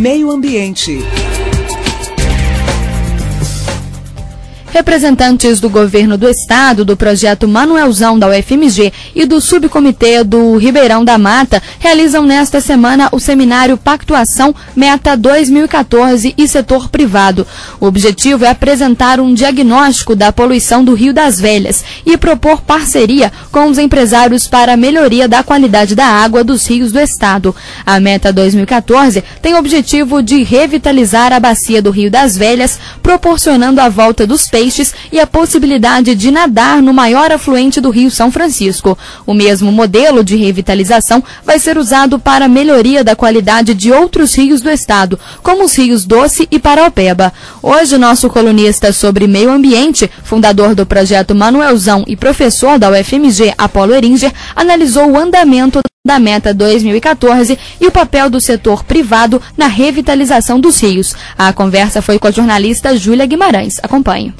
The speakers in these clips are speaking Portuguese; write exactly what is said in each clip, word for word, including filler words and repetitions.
Meio Ambiente. Representantes do governo do estado, do projeto Manuelzão da U F M G e do subcomitê do Ribeirão da Mata realizam nesta semana o seminário Pactuação Meta dois mil e quatorze e Setor Privado. O objetivo é apresentar um diagnóstico da poluição do Rio das Velhas e propor parceria com os empresários para a melhoria da qualidade da água dos rios do estado. A Meta dois mil e quatorze tem o objetivo de revitalizar a bacia do Rio das Velhas, proporcionando a volta dos peixes e a possibilidade de nadar no maior afluente do Rio São Francisco. O mesmo modelo de revitalização vai ser usado para a melhoria da qualidade de outros rios do estado, como os rios Doce e Paraopeba. Hoje, nosso colunista sobre meio ambiente, fundador do projeto Manuelzão e professor da U F M G, Apolo Eringer, analisou o andamento da Meta dois mil e quatorze e o papel do setor privado na revitalização dos rios. A conversa foi com a jornalista Júlia Guimarães. Acompanhe.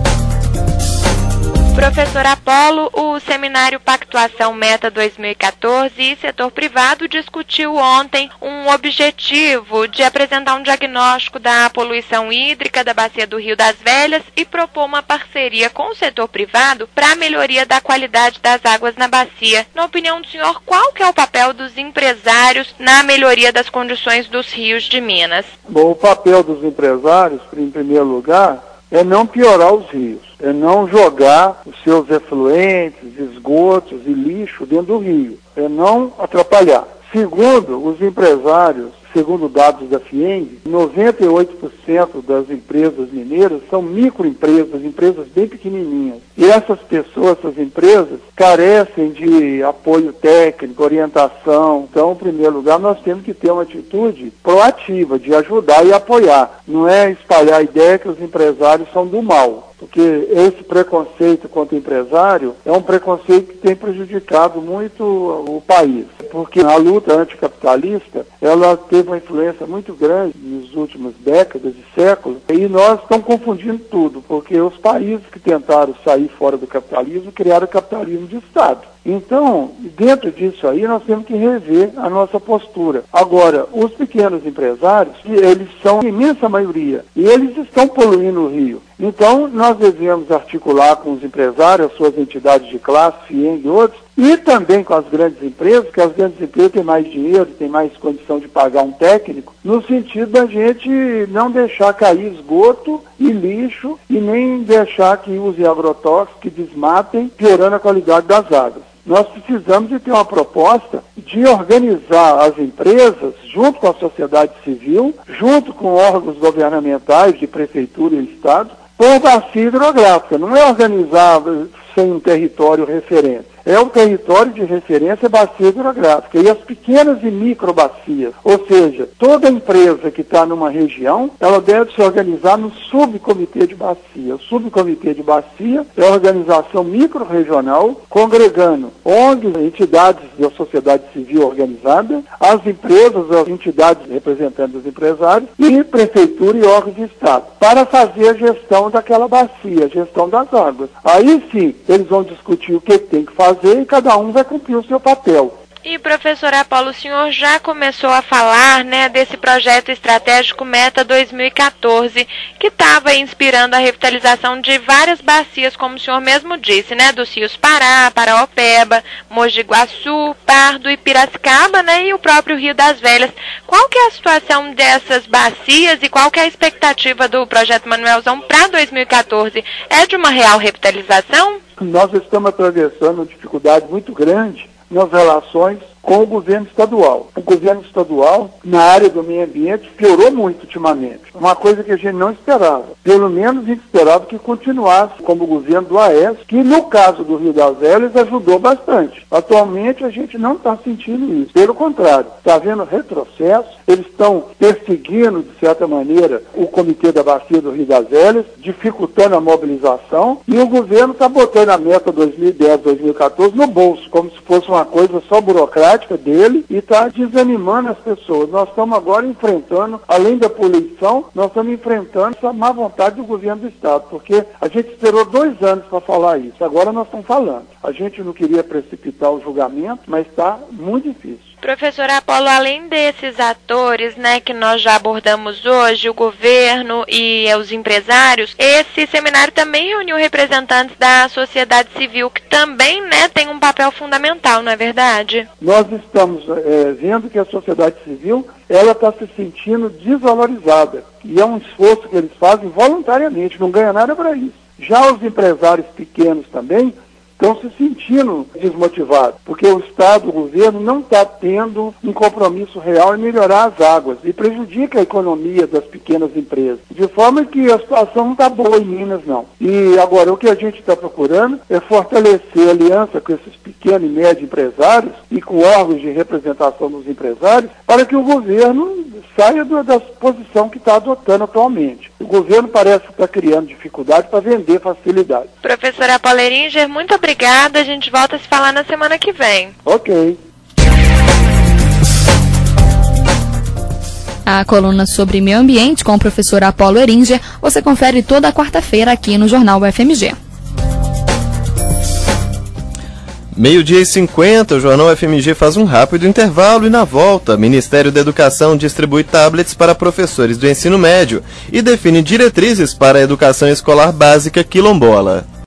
Professor Apolo, o seminário Pactuação Meta dois mil e quatorze e Setor Privado discutiu ontem um objetivo de apresentar um diagnóstico da poluição hídrica da bacia do Rio das Velhas e propor uma parceria com o setor privado para a melhoria da qualidade das águas na bacia. Na opinião do senhor, qual que é o papel dos empresários na melhoria das condições dos rios de Minas? Bom, o papel dos empresários, em primeiro lugar, é não piorar os rios, é não jogar os seus efluentes, esgotos e lixo dentro do rio, é não atrapalhar. Segundo, os empresários, segundo dados da FIENG, noventa e oito por cento das empresas mineiras são microempresas, empresas bem pequenininhas. E essas pessoas, essas empresas, carecem de apoio técnico, orientação. Então, em primeiro lugar, nós temos que ter uma atitude proativa de ajudar e apoiar. Não é espalhar a ideia que os empresários são do mal. Porque esse preconceito contra o empresário é um preconceito que tem prejudicado muito o país. Porque a luta anticapitalista, ela teve uma influência muito grande nas últimas décadas e séculos, e nós estamos confundindo tudo, porque os países que tentaram sair fora do capitalismo criaram o capitalismo de Estado. Então, dentro disso aí, nós temos que rever a nossa postura. Agora, os pequenos empresários, eles são a imensa maioria, e eles estão poluindo o rio. Então, nós devemos articular com os empresários, as suas entidades de classe, FIENG e outros, e também com as grandes empresas, porque as grandes empresas têm mais dinheiro, têm mais condição de pagar um técnico, no sentido da gente não deixar cair esgoto e lixo, e nem deixar que use agrotóxicos, que desmatem, piorando a qualidade das águas. Nós precisamos de ter uma proposta de organizar as empresas, junto com a sociedade civil, junto com órgãos governamentais de prefeitura e estado, por bacia hidrográfica. Não é organizar sem um território referente. É o território de referência bacia hidrográfica e as pequenas e micro bacias. Ou seja, toda empresa que está numa região, ela deve se organizar no subcomitê de bacia. O subcomitê de bacia é a organização micro-regional, congregando O N Gs, entidades da sociedade civil organizada, as empresas, as entidades representantes dos empresários e prefeitura e órgãos de Estado, para fazer a gestão daquela bacia, a gestão das águas. Aí sim, eles vão discutir o que tem que fazer e cada um vai cumprir o seu papel. E, professor Apolo, o senhor já começou a falar, né, desse projeto estratégico Meta dois mil e quatorze, que estava inspirando a revitalização de várias bacias, como o senhor mesmo disse, né, dos rios Pará, Paraopeba, Mogi Guaçu, Pardo e Piracicaba, né, e o próprio Rio das Velhas. Qual que é a situação dessas bacias e qual que é a expectativa do projeto Manuelzão para dois mil e quatorze? É de uma real revitalização? Nós estamos atravessando uma dificuldade muito grande nas relações com o governo estadual. O governo estadual, na área do meio ambiente, piorou muito ultimamente. Uma coisa que a gente não esperava. Pelo menos a gente esperava que continuasse como o governo do Aécio, que no caso do Rio das Velhas ajudou bastante. Atualmente a gente não está sentindo isso. Pelo contrário, está havendo retrocesso. Eles estão perseguindo, de certa maneira, o Comitê da Bacia do Rio das Velhas, dificultando a mobilização, e o governo está botando a meta dois mil e dez, dois mil e quatorze no bolso, como se fosse uma coisa só burocrática dele, e está desanimando as pessoas. Nós estamos agora enfrentando, além da poluição, nós estamos enfrentando essa má vontade do governo do Estado, porque a gente esperou dois anos para falar isso, agora nós estamos falando. A gente não queria precipitar o julgamento, mas está muito difícil. Professor Apolo, além desses atores, né, que nós já abordamos hoje, o governo e os empresários, esse seminário também reuniu representantes da sociedade civil, que também, né, tem um papel fundamental, não é verdade? Nós estamos é, vendo que a sociedade civil, ela está se sentindo desvalorizada, e é um esforço que eles fazem voluntariamente, não ganha nada para isso. Já os empresários pequenos também estão se sentindo desmotivados, porque o Estado, o governo, não está tendo um compromisso real em melhorar as águas e prejudica a economia das pequenas empresas. De forma que a situação não está boa em Minas, não. E agora, o que a gente está procurando é fortalecer a aliança com esses pequenos e médios empresários e com órgãos de representação dos empresários para que o governo saia do, da posição que está adotando atualmente. O governo parece estar criando dificuldade para vender facilidade. Professora Apolo Eringer, muito obrigada. A gente volta a se falar na semana que vem. Ok. A coluna sobre meio ambiente com o professor Apolo Eringer você confere toda quarta-feira aqui no Jornal U F M G. Meio-dia e cinquenta, o Jornal U F M G faz um rápido intervalo e na volta, Ministério da Educação distribui tablets para professores do ensino médio e define diretrizes para a educação escolar básica quilombola.